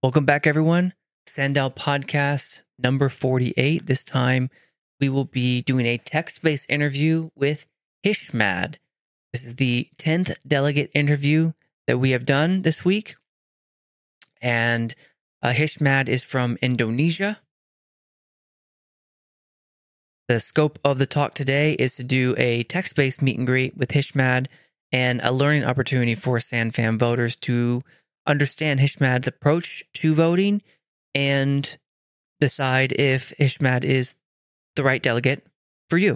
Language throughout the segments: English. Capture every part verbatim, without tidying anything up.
Welcome back, everyone. Sandal Podcast number forty-eight. This time, we will be doing a text-based interview with Hishmad. This is the tenth delegate interview that we have done this week. And uh, Hishmad is from Indonesia. The scope of the talk today is to do a text-based meet and greet with Hishmad and a learning opportunity for SandFam voters to understand Hishmad's approach to voting and decide if Hishmad is the right delegate for you.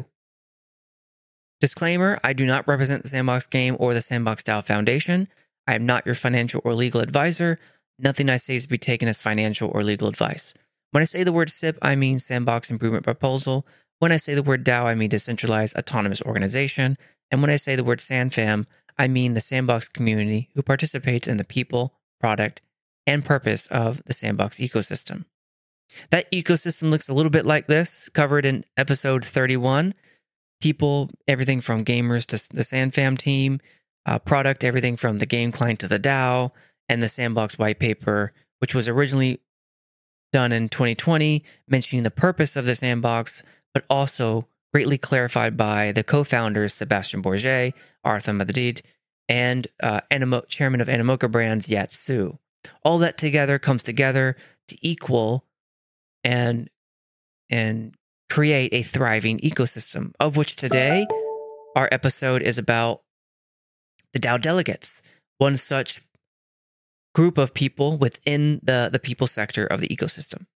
Disclaimer, I do not represent the Sandbox Game or the Sandbox DAO Foundation. I am not your financial or legal advisor. Nothing I say is to be taken as financial or legal advice. When I say the word S I P, I mean Sandbox Improvement Proposal. When I say the word DAO, I mean Decentralized Autonomous Organization. And when I say the word SandFam, I mean the Sandbox community who participates in the people, product, and purpose of the Sandbox ecosystem. That ecosystem looks a little bit like this, covered in episode thirty-one. People, everything from gamers to the SandFam team, uh, product, everything from the game client to the DAO, and the Sandbox white paper, which was originally done in twenty twenty, mentioning the purpose of the Sandbox, but also greatly clarified by the co-founders Sebastian Bourget, Arthur Madrid, and uh, Animo- chairman of Animoca Brands, Yat Su. All that together comes together to equal and and create a thriving ecosystem, of which today our episode is about the DAO delegates, one such group of people within the, the people sector of the ecosystem.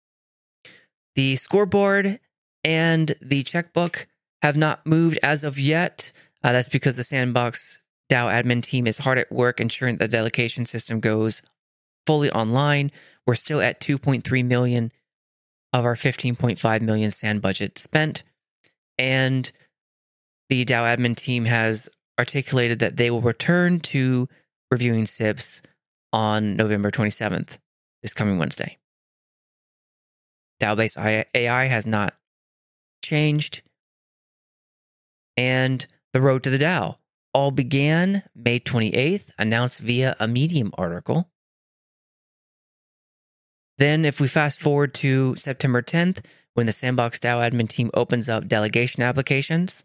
The scoreboard and the checkbook have not moved as of yet. Uh, that's because the Sandbox DAO admin team is hard at work ensuring the delegation system goes fully online. We're still at two point three million of our fifteen point five million sand budget spent. And the DAO admin team has articulated that they will return to reviewing S I Ps on November twenty-seventh, this coming Wednesday. DAO-based A I has not changed. And the road to the DAO all began May twenty-eighth, announced via a Medium article. Then if we fast forward to September tenth, when the Sandbox DAO admin team opens up delegation applications,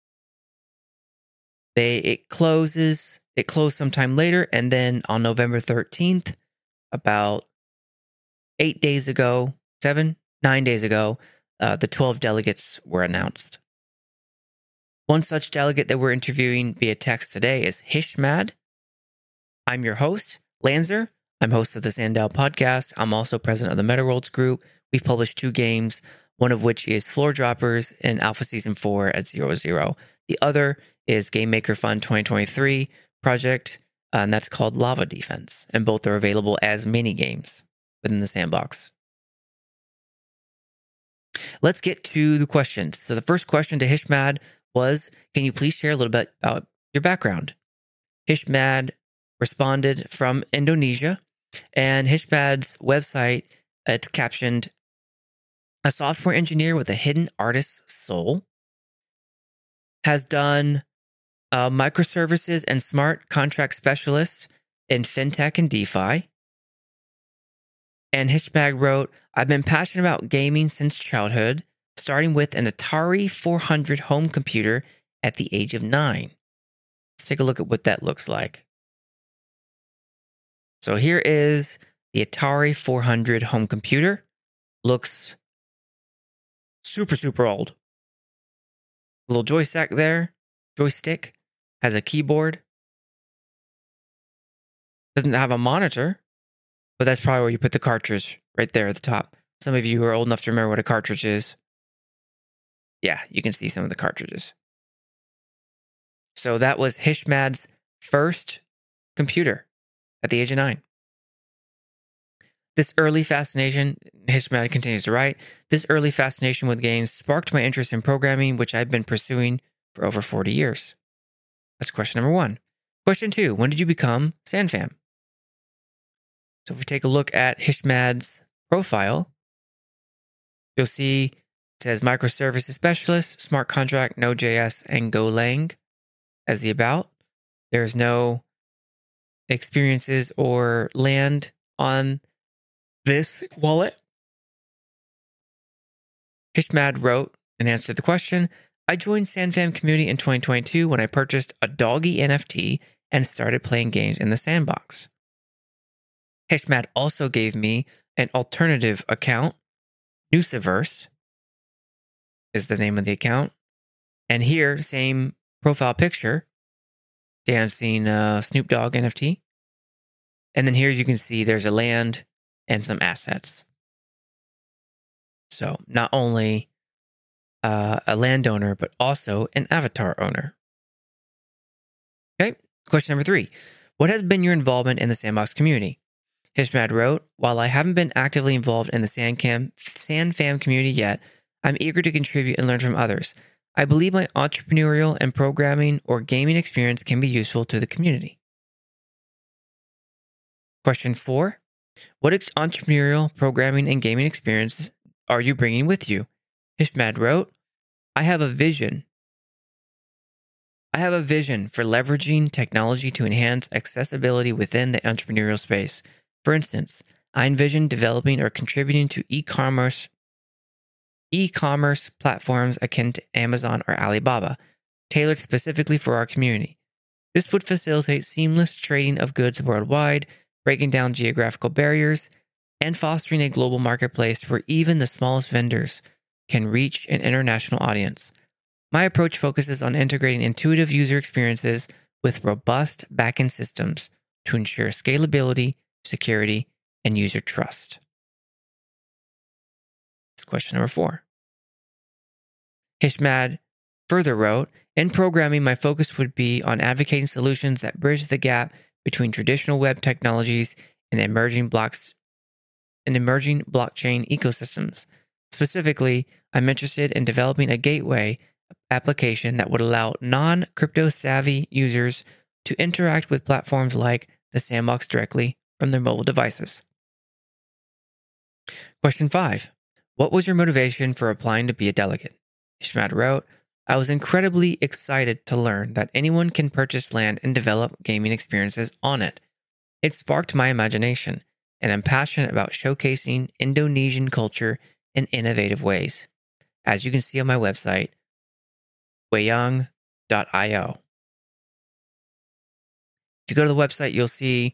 they it closes, it closed sometime later, and then on November thirteenth, about eight days ago, seven, nine days ago, uh, the twelve delegates were announced. One such delegate that we're interviewing via text today is Hishmad. I'm your host, Lanzer. I'm host of the Sandal Podcast. I'm also president of the Meta Worlds Group. We've published two games, one of which is Floor Droppers in Alpha Season four at zero zero. The other is Game Maker Fund twenty twenty-three project, uh, and that's called Lava Defense. And both are available as mini games within the Sandbox. Let's get to the questions. So the first question to Hishmad was, can you please share a little bit about your background? Hishmad responded from Indonesia, and Hishmad's website, it's captioned, a software engineer with a hidden artist's soul, has done uh, microservices and smart contract specialist in fintech and DeFi. And Hishmad wrote, I've been passionate about gaming since childhood, starting with an Atari four hundred home computer at the age of nine. Let's take a look at what that looks like. So here is the Atari four hundred home computer. Looks super, super old. A little joystick there, joystick, has a keyboard. Doesn't have a monitor, but that's probably where you put the cartridge, right there at the top. Some of you who are old enough to remember what a cartridge is, yeah, you can see some of the cartridges. So that was Hishmad's first computer at the age of nine. This early fascination, Hishmad continues to write, this early fascination with games sparked my interest in programming, which I've been pursuing for over forty years. That's question number one. Question two, when did you become SandFam? So if we take a look at Hishmad's profile, you'll see it says microservices specialist, smart contract, Node.js, and Golang as the about. There's no experiences or land on this wallet? Hishmad wrote in answer to the question, I joined SandFam community in twenty twenty-two when I purchased a doggy N F T and started playing games in the sandbox. Hishmad also gave me an alternative account, Nusiverse is the name of the account. And here, same profile picture, dancing uh, Snoop Dogg N F T. And then here you can see there's a land and some assets. So not only uh, a landowner, but also an avatar owner. Okay, question number three. What has been your involvement in the Sandbox community? Hishmad wrote, while I haven't been actively involved in the SandCam, SandFam community yet, I'm eager to contribute and learn from others. I believe my entrepreneurial and programming or gaming experience can be useful to the community. Question four. What entrepreneurial, programming, and gaming experience are you bringing with you? Hishmad wrote, I have a vision. I have a vision for leveraging technology to enhance accessibility within the entrepreneurial space. For instance, I envision developing or contributing to e-commerce e-commerce platforms akin to Amazon or Alibaba, tailored specifically for our community. This would facilitate seamless trading of goods worldwide, breaking down geographical barriers, and fostering a global marketplace where even the smallest vendors can reach an international audience. My approach focuses on integrating intuitive user experiences with robust backend systems to ensure scalability, security, and user trust. That's question number four. Hishmad further wrote, in programming, my focus would be on advocating solutions that bridge the gap between traditional web technologies and emerging blocks and emerging blockchain ecosystems. Specifically, I'm interested in developing a gateway application that would allow non-crypto savvy users to interact with platforms like the Sandbox directly from their mobile devices. Question five. What was your motivation for applying to be a delegate? Hishmad wrote, I was incredibly excited to learn that anyone can purchase land and develop gaming experiences on it. It sparked my imagination, and I'm passionate about showcasing Indonesian culture in innovative ways. As you can see on my website, wayang dot io. If you go to the website, you'll see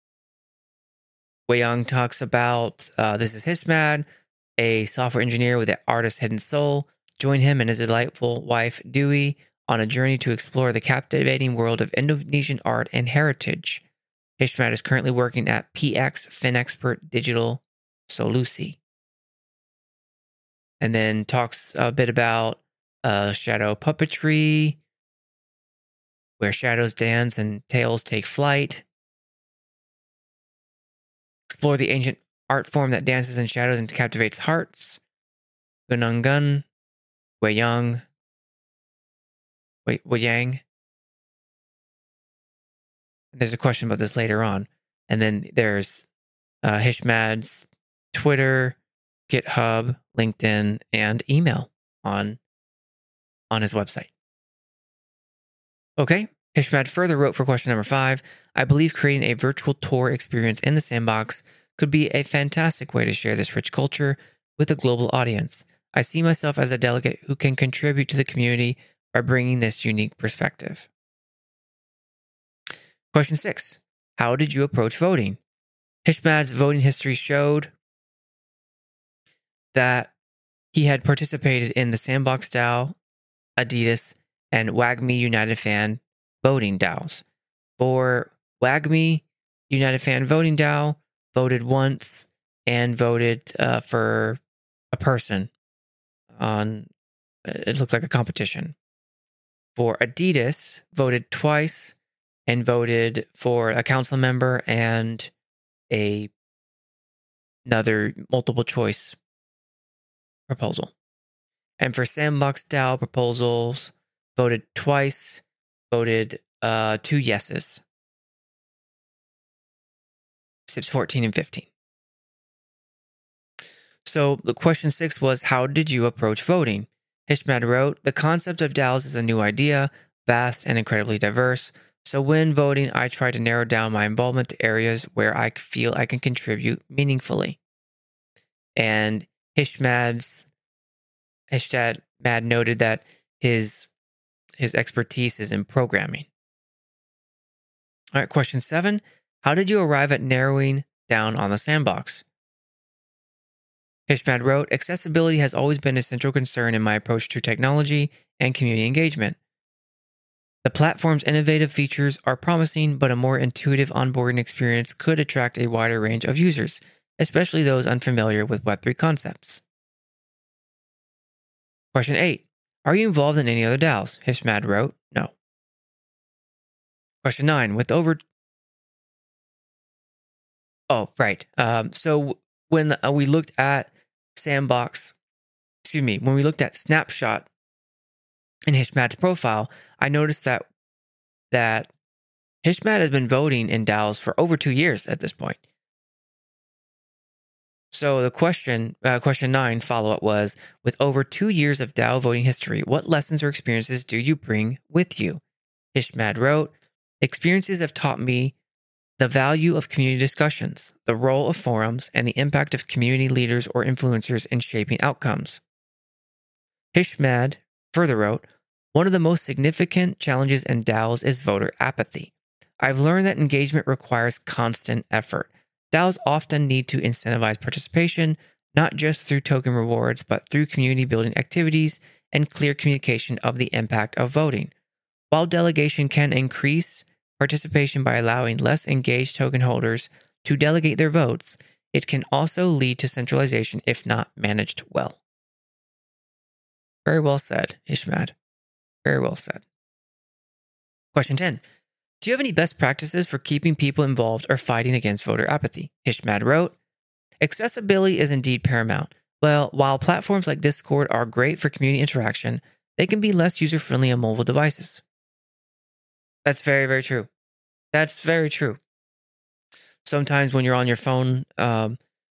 Wayang talks about, uh, this is Hishmad, a software engineer with an artist's hidden soul. Join him and his delightful wife, Dewey, on a journey to explore the captivating world of Indonesian art and heritage. Hishmad is currently working at P X FinExpert Digital Solusi. And then talks a bit about uh, shadow puppetry, where shadows dance and tales take flight. Explore the ancient art form that dances in shadows and captivates hearts. Gunungun, Wayang, Way Wayang. There's a question about this later on. And then there's uh, Hishmad's Twitter, GitHub, LinkedIn, and email on, on his website. Okay, Hishmad further wrote for question number five, I believe creating a virtual tour experience in the Sandbox could be a fantastic way to share this rich culture with a global audience. I see myself as a delegate who can contribute to the community by bringing this unique perspective. Question six, how did you approach voting? Hishmad's voting history showed that he had participated in the Sandbox DAO, Adidas, and WAGMI United Fan voting DAOs. For WAGMI United Fan voting DAO, voted once and voted uh, for a person on, it looked like a competition. For Adidas, voted twice and voted for a council member and a another multiple choice proposal. And for Sandbox DAO proposals, voted twice, voted uh, two yeses. Steps fourteen and fifteen. So the question six was, how did you approach voting? Hishmad wrote, the concept of DAOs is a new idea, vast and incredibly diverse. So when voting, I try to narrow down my involvement to areas where I feel I can contribute meaningfully. And Hishmad's Hishmad noted that his his expertise is in programming. All right, question seven. How did you arrive at narrowing down on the sandbox? Hishmad wrote, accessibility has always been a central concern in my approach to technology and community engagement. The platform's innovative features are promising, but a more intuitive onboarding experience could attract a wider range of users, especially those unfamiliar with Web three concepts. Question eight. Are you involved in any other DAOs? Hishmad wrote, no. Question nine. With over... Oh, right. Um, so when uh, we looked at Sandbox, excuse me, when we looked at Snapshot in Hishmad's profile, I noticed that that Hishmad has been voting in DAOs for over two years at this point. So the question, uh, question nine follow-up was, with over two years of DAO voting history, what lessons or experiences do you bring with you? Hishmad wrote, experiences have taught me the value of community discussions, the role of forums, and the impact of community leaders or influencers in shaping outcomes. Hishmad further wrote, one of the most significant challenges in DAOs is voter apathy. I've learned that engagement requires constant effort. DAOs often need to incentivize participation, not just through token rewards, but through community building activities and clear communication of the impact of voting. While delegation can increase participation by allowing less engaged token holders to delegate their votes, it can also lead to centralization if not managed well. Very well said, Hishmad. Very well said. Question ten. Do you have any best practices for keeping people involved or fighting against voter apathy? Hishmad wrote, accessibility is indeed paramount. Well, while platforms like Discord are great for community interaction, they can be less user-friendly on mobile devices. That's very, very true. That's very true. Sometimes when you're on your phone, um,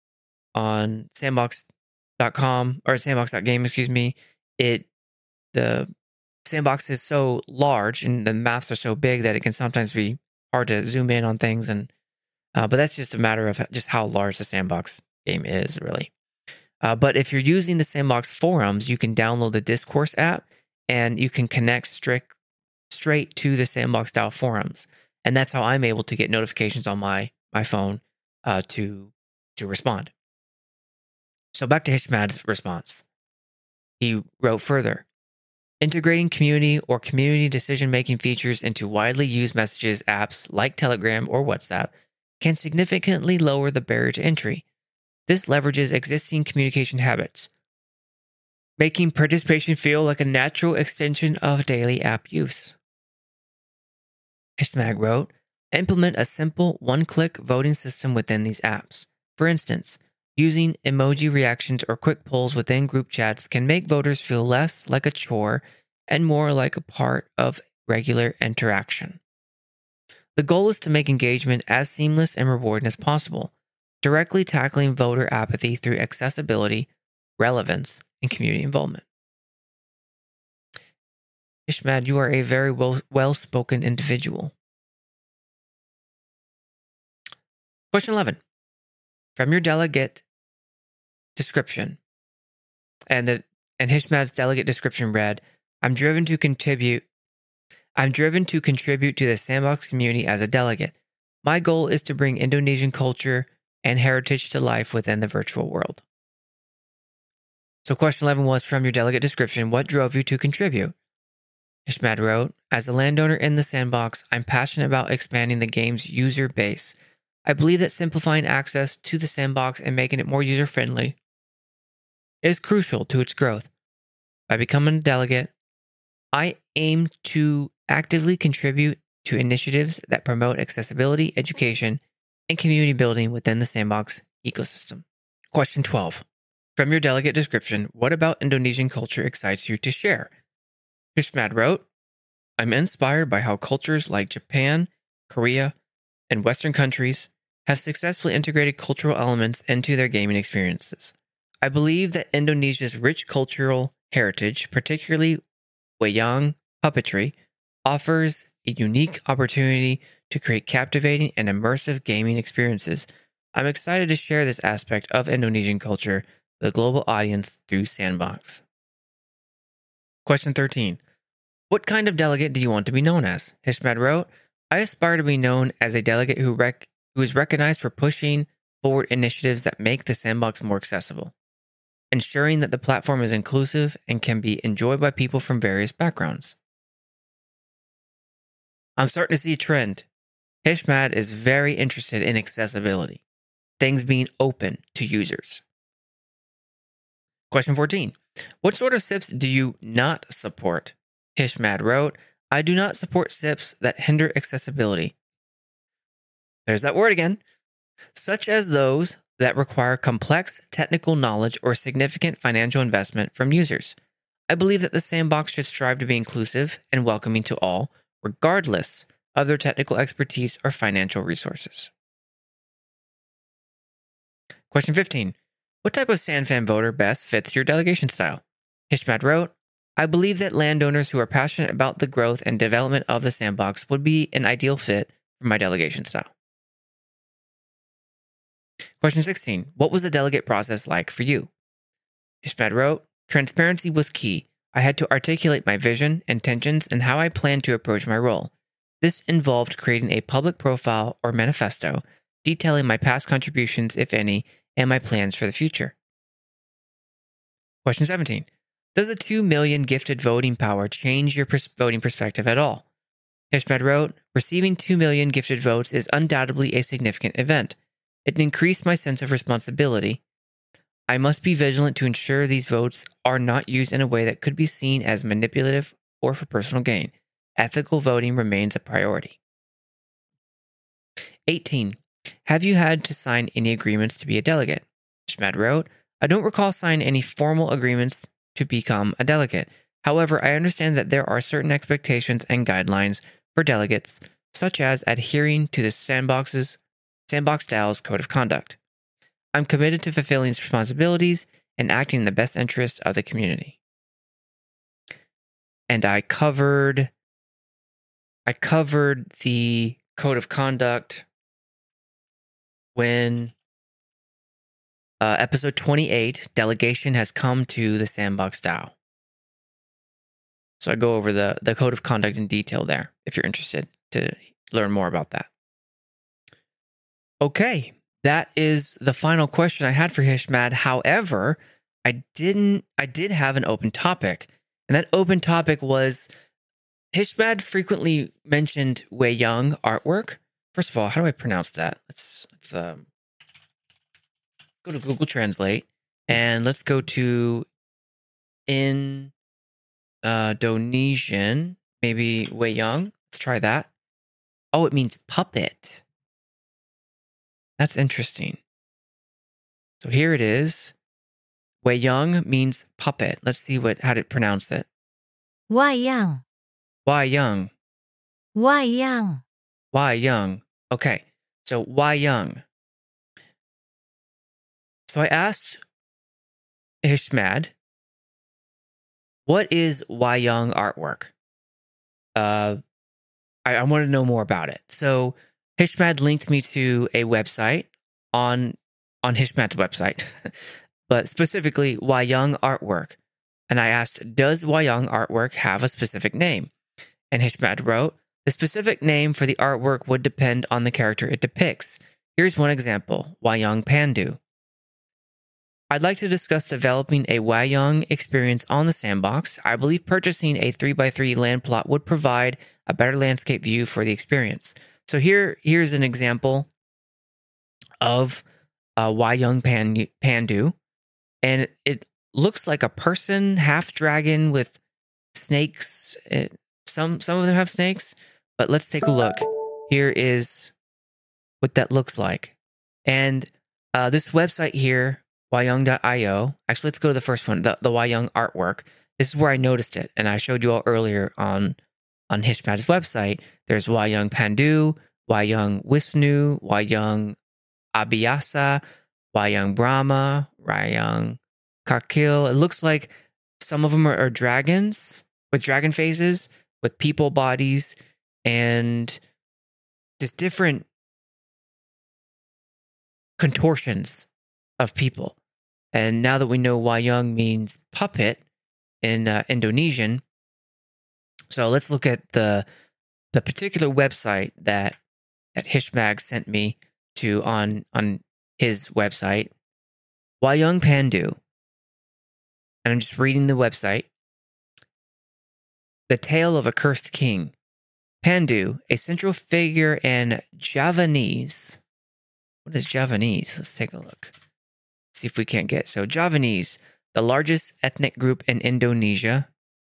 on sandbox dot com or sandbox dot game, excuse me, it the sandbox is so large and the maps are so big that it can sometimes be hard to zoom in on things. And uh, but that's just a matter of just how large the sandbox game is, really. Uh, but if you're using the sandbox forums, you can download the Discourse app and you can connect strict straight to the Sandbox DAO forums, and that's how I'm able to get notifications on my my phone uh, to to respond. So back to Hishmad's response. He wrote further, integrating community or community decision-making features into widely used messages apps like Telegram or WhatsApp can significantly lower the barrier to entry. This leverages existing communication habits, making participation feel like a natural extension of daily app use. Hishmad wrote, implement a simple one-click voting system within these apps. For instance, using emoji reactions or quick polls within group chats can make voters feel less like a chore and more like a part of regular interaction. The goal is to make engagement as seamless and rewarding as possible, directly tackling voter apathy through accessibility, relevance, and community involvement. Hishmad, you are a very well, well-spoken individual. Question eleven. From your delegate description, and the and Hishmad's delegate description read, I'm driven to contribute I'm driven to contribute to the Sandbox community as a delegate. My goal is to bring Indonesian culture and heritage to life within the virtual world. So question eleven was, from your delegate description, what drove you to contribute? Hishmad wrote, as a landowner in the Sandbox, I'm passionate about expanding the game's user base. I believe that simplifying access to the Sandbox and making it more user-friendly is crucial to its growth. By becoming a delegate, I aim to actively contribute to initiatives that promote accessibility, education, and community building within the Sandbox ecosystem. Question twelve. From your delegate description, what about Indonesian culture excites you to share? Hishmad wrote, I'm inspired by how cultures like Japan, Korea, and Western countries have successfully integrated cultural elements into their gaming experiences. I believe that Indonesia's rich cultural heritage, particularly wayang puppetry, offers a unique opportunity to create captivating and immersive gaming experiences. I'm excited to share this aspect of Indonesian culture with a global audience through Sandbox. Question thirteen. What kind of delegate do you want to be known as? Hishmad wrote, I aspire to be known as a delegate who, rec- who is recognized for pushing forward initiatives that make the Sandbox more accessible, ensuring that the platform is inclusive and can be enjoyed by people from various backgrounds. I'm starting to see a trend. Hishmad is very interested in accessibility, things being open to users. Question fourteen. What sort of S I Ps do you not support? Hishmad wrote, I do not support S I Ps that hinder accessibility. There's that word again. Such as those that require complex technical knowledge or significant financial investment from users. I believe that the Sandbox should strive to be inclusive and welcoming to all, regardless of their technical expertise or financial resources. Question fifteen. What type of SandFam voter best fits your delegation style? Hishmad wrote, I believe that landowners who are passionate about the growth and development of the Sandbox would be an ideal fit for my delegation style. Question sixteen. What was the delegate process like for you? Hishmad wrote, transparency was key. I had to articulate my vision, intentions, and how I planned to approach my role. This involved creating a public profile or manifesto, detailing my past contributions, if any, and my plans for the future. Question seventeen. Does the two million gifted voting power change your pers- voting perspective at all? Hishmad wrote, receiving two million gifted votes is undoubtedly a significant event. It increased my sense of responsibility. I must be vigilant to ensure these votes are not used in a way that could be seen as manipulative or for personal gain. Ethical voting remains a priority. eighteen. Have you had to sign any agreements to be a delegate? Hishmad wrote, I don't recall signing any formal agreements to become a delegate. However, I understand that there are certain expectations and guidelines for delegates, such as adhering to the Sandbox's Sandbox Styles Code of Conduct. I'm committed to fulfilling these responsibilities and acting in the best interest of the community. And I covered I covered the Code of Conduct when uh, episode twenty-eight, Delegation Has Come to the Sandbox DAO. So I go over the, the Code of Conduct in detail there, if you're interested to learn more about that. Okay, that is the final question I had for Hishmad. However, I didn't. I did have an open topic, and that open topic was Hishmad frequently mentioned Wei Young artwork. First of all, how do I pronounce that? Let's let's um, go to Google Translate and let's go to in uh, Indonesian. Maybe Wei Young. Let's try that. Oh, it means puppet. That's interesting. So here it is. Wei Young means puppet. Let's see what how to pronounce it. Wayang. Wei Young. Wayang. Wei Young. Okay. So Wei Young. So I asked Hishmad, what is Wei Young artwork? Uh, I, I want to know more about it. So Hishmad linked me to a website on on Hishmad's website, but specifically Wei Young artwork. And I asked, does Wei Young artwork have a specific name? And Hishmad wrote, the specific name for the artwork would depend on the character it depicts. Here's one example, Wei Young Pandu. I'd like to discuss developing a Wei Young experience on the Sandbox. I believe purchasing a three by three land plot would provide a better landscape view for the experience. So here, here's an example of uh, Wei Young Pan, Pandu, and it, it looks like a person, half dragon with snakes. It, some some of them have snakes, but let's take a look. Here is what that looks like, and uh, this website here, Wei Young dot io. Actually, let's go to the first one, the the Wei Young artwork. This is where I noticed it, and I showed you all earlier on on Hishmad's website. There's Wei Young Pandu, Wei Young Wisnu, Wei Young Abhyasa, Wei Young Brahma, Wei Young Kakil. It looks like some of them are, are dragons with dragon faces, with people bodies, and just different contortions of people. And now that we know wayang means puppet in uh, Indonesian, so let's look at the the particular website that that Hishmag sent me to on on his website, Wayang Pandu. And I'm just reading the website. The Tale of a Cursed King. Pandu, a central figure in Javanese. What is Javanese? Let's take a look. See if we can't get. So Javanese, the largest ethnic group in Indonesia,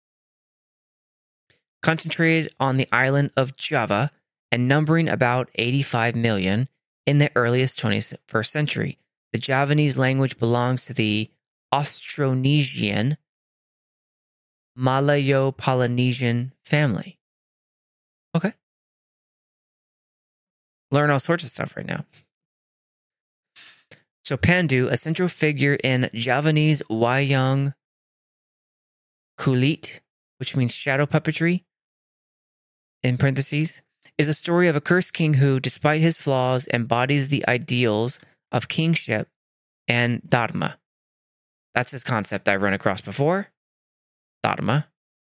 concentrated on the island of Java and numbering about eighty-five million in the earliest twenty-first century. The Javanese language belongs to the Austronesian Malayo-Polynesian family. Okay. Learn all sorts of stuff right now. So Pandu, a central figure in Javanese wayang kulit, which means shadow puppetry, in parentheses, is a story of a cursed king who, despite his flaws, embodies the ideals of kingship and dharma. That's this concept I've run across before. Dharma.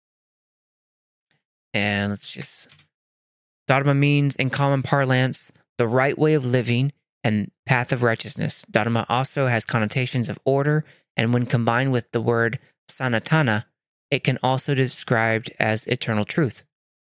And let's just... Dharma means, in common parlance, the right way of living and path of righteousness. Dharma also has connotations of order, and when combined with the word sanatana, it can also be described as eternal truth.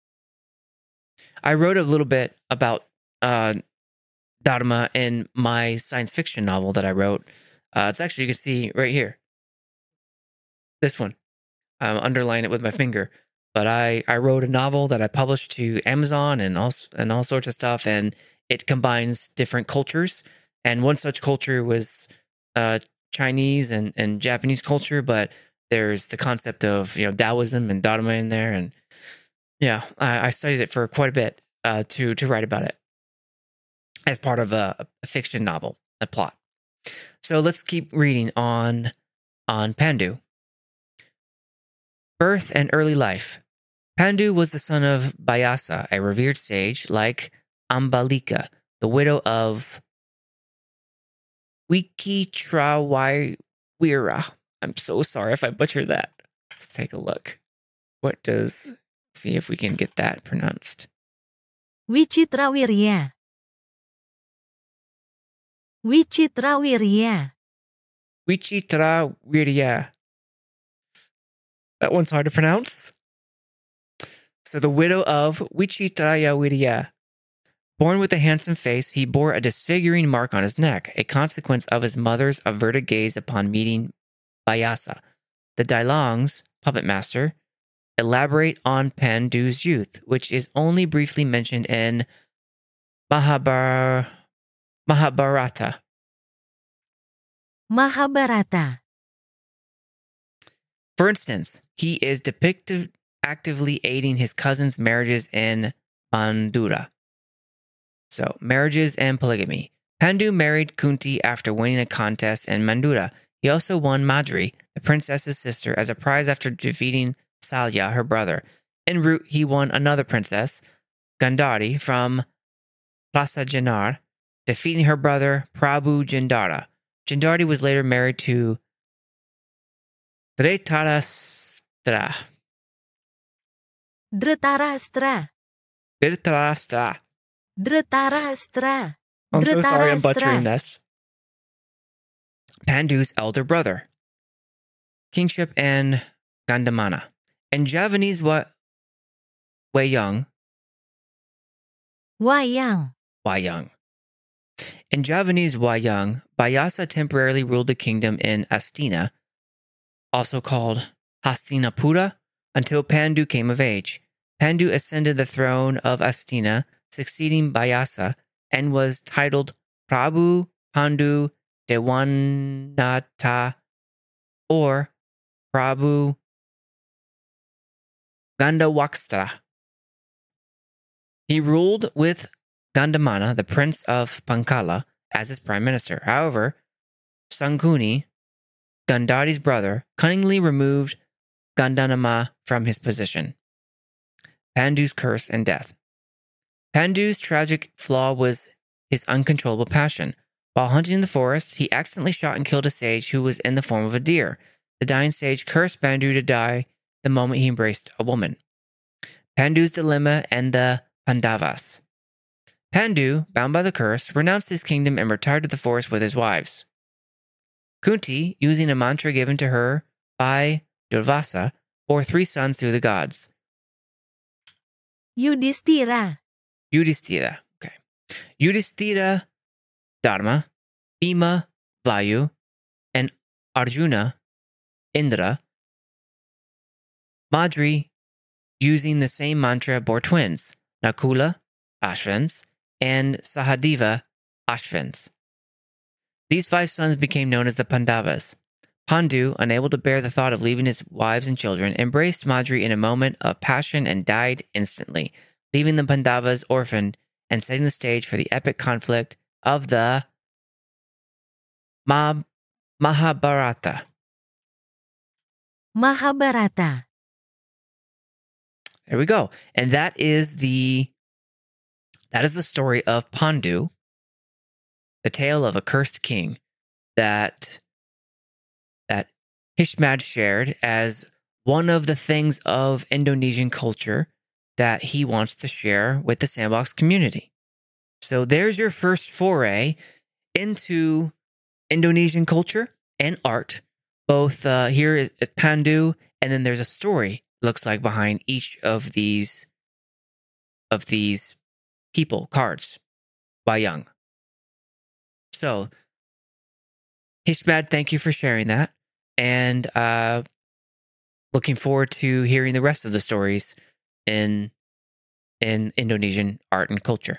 I wrote a little bit about uh, Dharma in my science fiction novel that I wrote. Uh, it's actually, you can see right here. This one. Um, underline it with my finger. But I, I wrote a novel that I published to Amazon and all, and all sorts of stuff, and it combines different cultures. And one such culture was uh, Chinese and, and Japanese culture, but there's the concept of, you know, Taoism and Dharma in there. And yeah, I, I studied it for quite a bit uh, to, to write about it as part of a, a fiction novel, a plot. So let's keep reading on, on Pandu. Birth and early life. Pandu was the son of Bayasa, a revered sage, like Ambalika, the widow of Wikitrawira. I'm so sorry if I butchered that. Let's take a look. What does... See if we can get that pronounced. Wicitrawirya. Wicitrawirya. Wicitrawirya. That one's hard to pronounce. So the widow of Wicitrawirya. Born with a handsome face, he bore a disfiguring mark on his neck, a consequence of his mother's averted gaze upon meeting Bayasa. The Dailongs, puppet master, elaborate on Pandu's youth, which is only briefly mentioned in Mahabhar- Mahabharata. Mahabharata. For instance, he is depicted actively aiding his cousin's marriages in Mandura. So, marriages and polygamy. Pandu married Kunti after winning a contest in Mandura. He also won Madri, the princess's sister, as a prize after defeating Salya, her brother. En route, he won another princess, Gandhari, from Prasajanar, defeating her brother, Prabhu Jindara. Jindari was later married to Dhritarashtra. Dhritarashtra. Dhritarashtra. Dhritarashtra. I'm so sorry I'm Dhritarashtra. butchering this. Pandu's elder brother. Kingship and Gandamana. In Javanese wa- Wayang, Wayang. Wayang. In Javanese Wayang, Bayasa temporarily ruled the kingdom in Astina, also called Hastinapura, until Pandu came of age. Pandu ascended the throne of Astina, succeeding Bayasa, and was titled Prabhu Pandu Dewanata or Prabhu Gandawakstra. He ruled with Gandamana, the prince of Pankala, as his prime minister. However, Sangkuni, Gandhari's brother, cunningly removed Gandanama from his position. Pandu's curse and death. Pandu's tragic flaw was his uncontrollable passion. While hunting in the forest, he accidentally shot and killed a sage who was in the form of a deer. The dying sage cursed Pandu to die the moment he embraced a woman. Pandu's dilemma and the Pandavas. Pandu, bound by the curse, renounced his kingdom and retired to the forest with his wives. Kunti, using a mantra given to her by Durvasa, bore three sons through the gods. Yudhishthira. Yudhishthira. Okay. Yudhishthira, Dharma, Bhima, Vayu, and Arjuna, Indra. Madri, using the same mantra, bore twins, Nakula, Ashvins, and Sahadeva, Ashvins. These five sons became known as the Pandavas. Pandu, unable to bear the thought of leaving his wives and children, embraced Madri in a moment of passion and died instantly, leaving the Pandavas orphaned and setting the stage for the epic conflict of the Ma- Mahabharata. Mahabharata. There we go. And that is the that is the story of Pandu, the tale of a cursed king that that Hishmad shared as one of the things of Indonesian culture that he wants to share with the Sandbox community. So there's your first foray into Indonesian culture and art. Both uh, here is Pandu, and then there's a story, looks like, behind each of these of these people, cards, Wayang. So, Hishmad, thank you for sharing that. And uh, looking forward to hearing the rest of the stories in in Indonesian art and culture.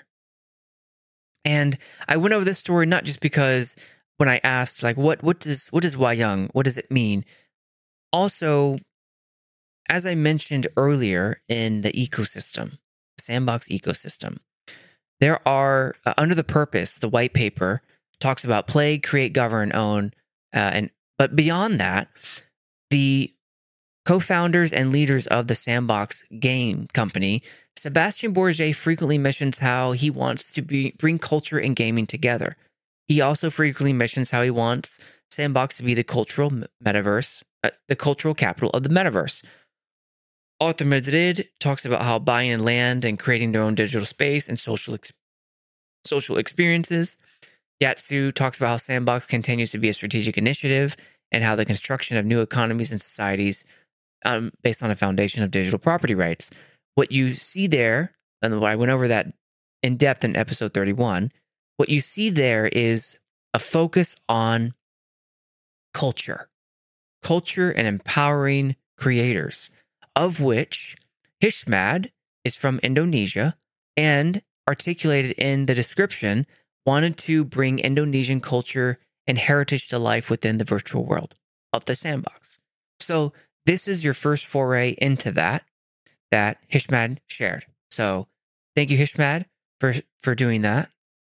And I went over this story not just because when I asked, like, what what does what is Wayang? What does it mean? Also, as I mentioned earlier in the ecosystem, the Sandbox ecosystem, there are uh, under the purpose, the white paper talks about play, create, govern, own, uh, and but beyond that, the co-founders and leaders of the Sandbox game company, Sebastian Bourget, frequently mentions how he wants to be, bring culture and gaming together. He also frequently mentions how he wants Sandbox to be the cultural metaverse, uh, the cultural capital of the metaverse. Arthur Madrid talks about how buying land and creating their own digital space and social ex- social experiences. Yatsu talks about how Sandbox continues to be a strategic initiative and how the construction of new economies and societies um, based on a foundation of digital property rights. What you see there, and I went over that in depth in episode thirty-one, what you see there is a focus on culture, culture and empowering creators, of which Hishmad is from Indonesia and articulated in the description, wanted to bring Indonesian culture and heritage to life within the virtual world of the Sandbox. So this is your first foray into that, that Hishmad shared. So thank you, Hishmad, for, for doing that.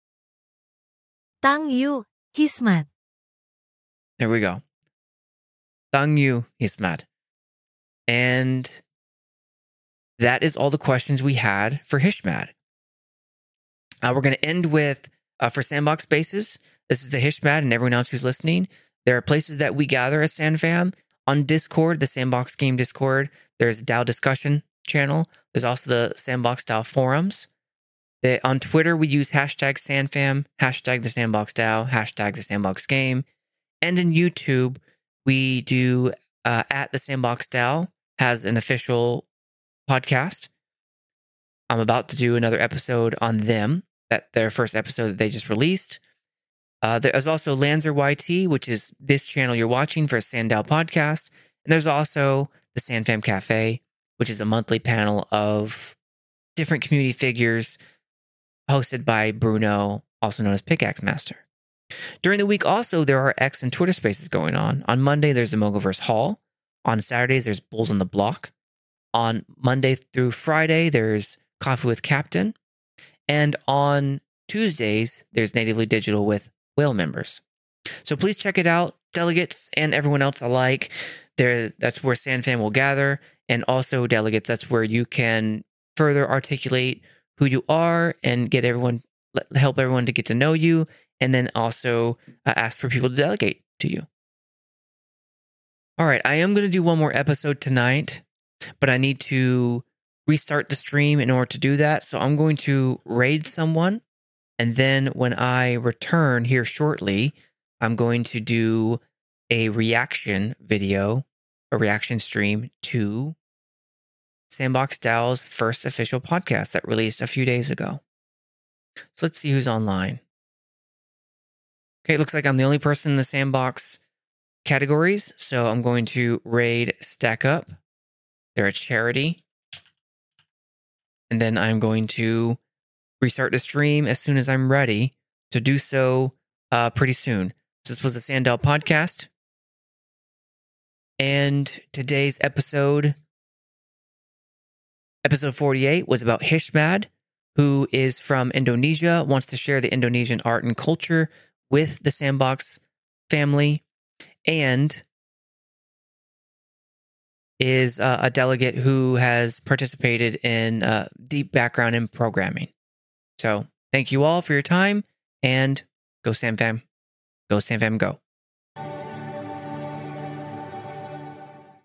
Thank you, Hishmad. There we go. Thank you, Hishmad. And that is all the questions we had for Hishmad. Uh, we're going to end with, uh, for Sandbox Spaces, this is the Hishmad and everyone else who's listening. There are places that we gather as SandFam. On Discord, the Sandbox Game Discord, there's a DAO discussion channel. There's also the Sandbox DAO forums. The, on Twitter, we use hashtag SandFam, hashtag the Sandbox DAO, hashtag the Sandbox Game. And in YouTube, we do uh, at the Sandbox DAO has an official podcast. I'm about to do another episode on them, that their first episode that they just released. Uh, there's also Lanzer Y T, which is this channel you're watching for a SandDAO podcast. And there's also the SandFam Cafe, which is a monthly panel of different community figures hosted by Bruno, also known as Pickaxe Master. During the week also, there are X and Twitter spaces going on. On Monday, there's the Mogoverse Hall. On Saturdays, there's Bulls on the Block. On Monday through Friday, there's Coffee with Captain. And on Tuesdays, there's Natively Digital with Whale members. So please check it out, delegates and everyone else alike. There, that's where SandFam will gather. And also delegates, that's where you can further articulate who you are and get everyone, help everyone to get to know you and then also uh, ask for people to delegate to you. All right, I am going to do one more episode tonight, but I need to restart the stream in order to do that. So I'm going to raid someone, and then when I return here shortly, I'm going to do a reaction video, a reaction stream to Sandbox DAO's first official podcast that released a few days ago. So let's see who's online. Okay, it looks like I'm the only person in the Sandbox categories, so I'm going to raid Stack Up. They're a charity. And then I'm going to restart the stream as soon as I'm ready to do so uh, pretty soon. So this was the Sandal podcast. And today's episode, episode forty-eight, was about Hishmad, who is from Indonesia, wants to share the Indonesian art and culture with the Sandbox family, and is uh, a delegate who has participated in uh, deep background in programming. So thank you all for your time, and go SamFam. Go SamFam, go.